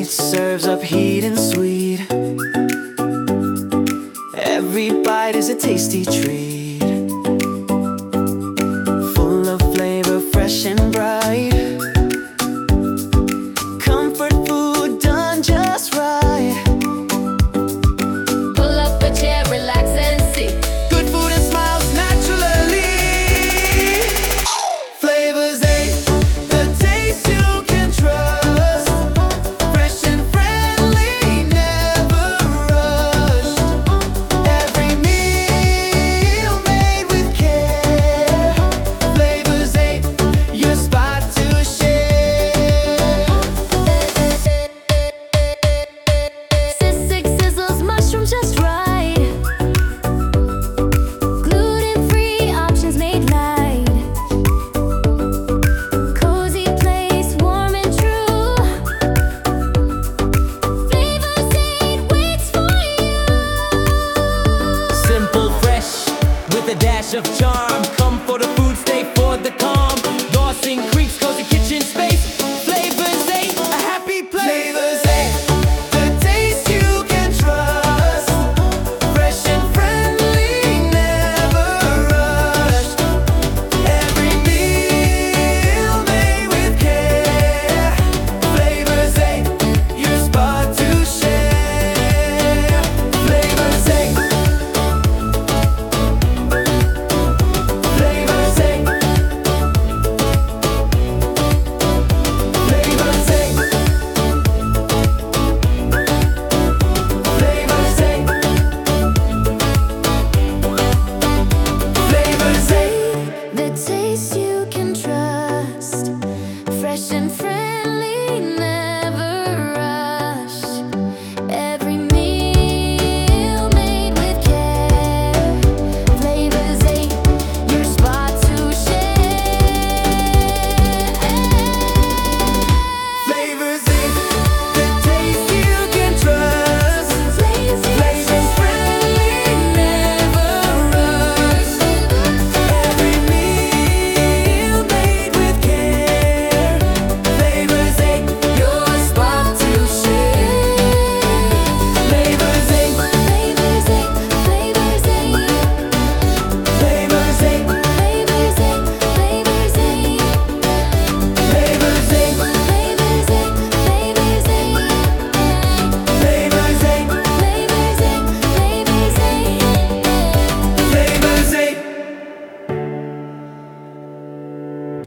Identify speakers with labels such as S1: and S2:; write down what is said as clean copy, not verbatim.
S1: It serves up heat and sweet. Every bite is a tasty treat, full of flavor, fresh and bright. Comfort food done just right.
S2: Pull up a chair, relax and see.
S1: Good food and smiles naturally. Flavors 8, the taste you can trust. Fresh and friendly, never rushed. Every meal made with care. Flavors 8, your spot to share.
S2: Sissik sizzles, mushrooms just right. Gluten-free options made light. Cozy place, warm and true. Flavors 8 waits for you.
S3: Simple, fresh, with a dash of charm. Comfort